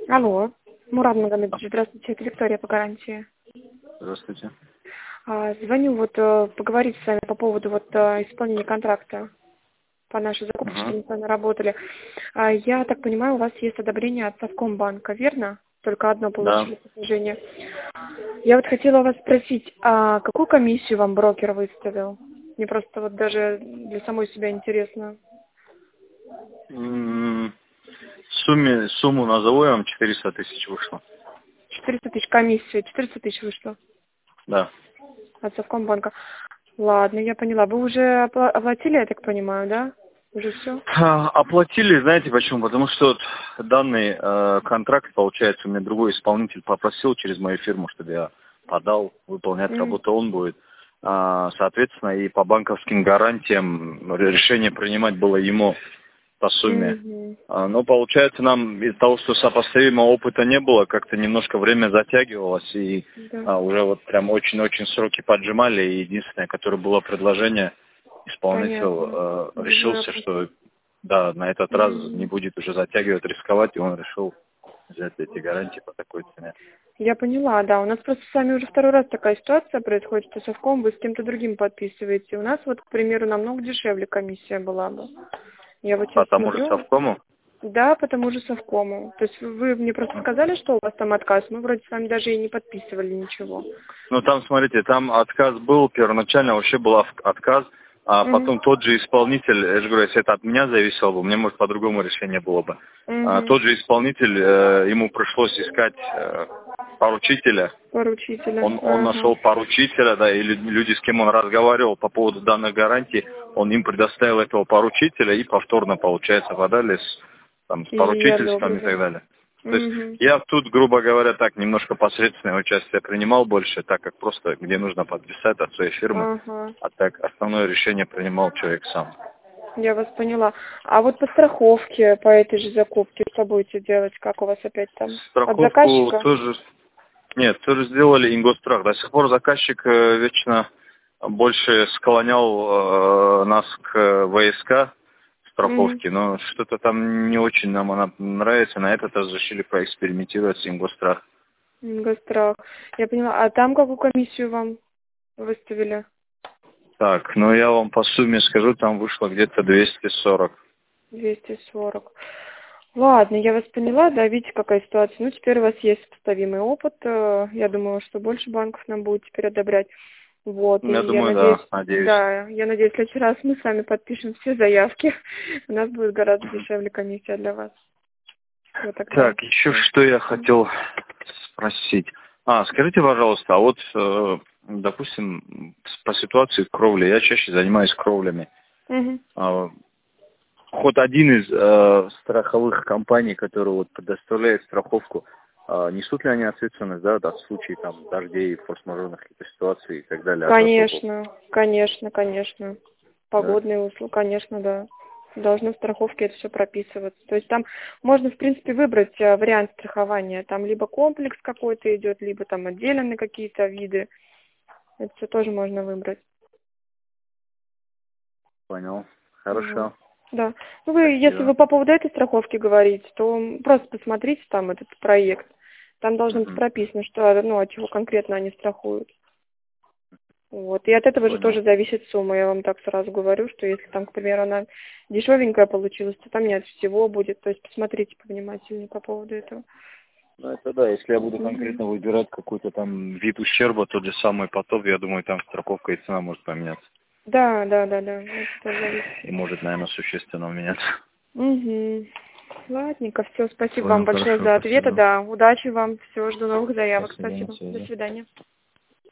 Алло, Мурат Магомедович, здравствуйте, это Виктория по гарантии. Здравствуйте. Звоню поговорить с вами по поводу исполнения контракта по нашей закупке, что мы с вами работали. Я так понимаю, у вас есть одобрение от Совкомбанка, верно? Только одно Да. получили предложение. Я хотела вас спросить, а какую комиссию вам брокер выставил? Мне просто даже для самой себя интересно. Сумму назову, я вам 400 тысяч вышло. 400 тысяч комиссия, 400 тысяч вышло Да. от Совкомбанка. Ладно, я поняла. Вы уже оплатили, я так понимаю, да? Уже все? Оплатили, знаете почему? Потому что данный контракт, получается, у меня другой исполнитель попросил через мою фирму, чтобы я подал, выполнять работу он будет. Соответственно, и по банковским гарантиям решение принимать было ему по сумме. Но получается, нам из-за того, что сопоставимого опыта не было, как-то немножко время затягивалось, и уже прям очень-очень сроки поджимали, и единственное, которое было предложение, исполнитель решился, что да, на этот раз не будет уже затягивать, рисковать, и он решил взять эти гарантии по такой цене. Я поняла, да. У нас просто с вами уже второй раз такая ситуация происходит, что Совком вы с кем-то другим подписываете. У нас к примеру, намного дешевле комиссия была бы. Я сейчас Потому же Совкому? Да, по тому же Совкому. То есть вы мне просто сказали, что у вас там отказ. Мы вроде с вами даже и не подписывали ничего. Ну там, смотрите, там отказ был, первоначально вообще был отказ, а потом тот же исполнитель, я же говорю, если это от меня зависело бы, мне, может, по-другому решение было бы. Тот же исполнитель, ему пришлось искать поручителя. Он нашел поручителя, да, или люди, с кем он разговаривал по поводу данных гарантий, он им предоставил этого поручителя и повторно, получается, подали с поручительством и так далее. То есть я тут, грубо говоря, так немножко посредственное участие принимал больше, так как просто где нужно подписать от своей фирмы, а так основное решение принимал человек сам. Я вас поняла. А по страховке, по этой же закупке, что будете делать? Как у вас опять там? Страховку от заказчика? тоже сделали Ингосстрах. До сих пор заказчик вечно больше склонял нас к ВСК страховки, но что-то там не очень нам она нравится. На этот раз решили поэкспериментировать с Ингосстрах. Ингосстрах. Я поняла. А там какую комиссию вам выставили? Так, я вам по сумме скажу, там вышло где-то 240. 240. Ладно, я вас поняла, да, видите, какая ситуация. Теперь у вас есть сопоставимый опыт. Я думаю, что больше банков нам будет теперь одобрять. Я думаю, да, надеюсь. Да, я надеюсь, в следующий раз мы с вами подпишем все заявки. У нас будет гораздо дешевле комиссия для вас. Так, еще что я хотел спросить. Скажите, пожалуйста, допустим, по ситуации кровли, я чаще занимаюсь кровлями. Хоть один из страховых компаний, которые предоставляет страховку, несут ли они ответственность, в случае дождей, форс-мажорных каких-то ситуаций и так далее? Конечно. Погодные условия, конечно, да. Должны в страховке это все прописываться. То есть там можно, в принципе, выбрать вариант страхования. Там либо комплекс какой-то идет, либо там отдельные какие-то виды. Это все тоже можно выбрать. Понял. Хорошо. Да. Если вы по поводу этой страховки говорите, то просто посмотрите там этот проект. Там должно быть прописано, что, от чего конкретно они страхуют. И от этого же тоже зависит сумма. Я вам так сразу говорю, что если там, к примеру, она дешевенькая получилась, то там не от всего будет. То есть посмотрите повнимательнее по поводу этого. Это да, если я буду конкретно выбирать какой-то там вид ущерба, тот же самый потоп, я думаю, там страховка и цена может поменяться. Да. И может, наверное, существенно меняться. Ладненько, все, спасибо вам большое за ответы. Да, удачи вам, все, жду новых заявок. Спасибо. До свидания.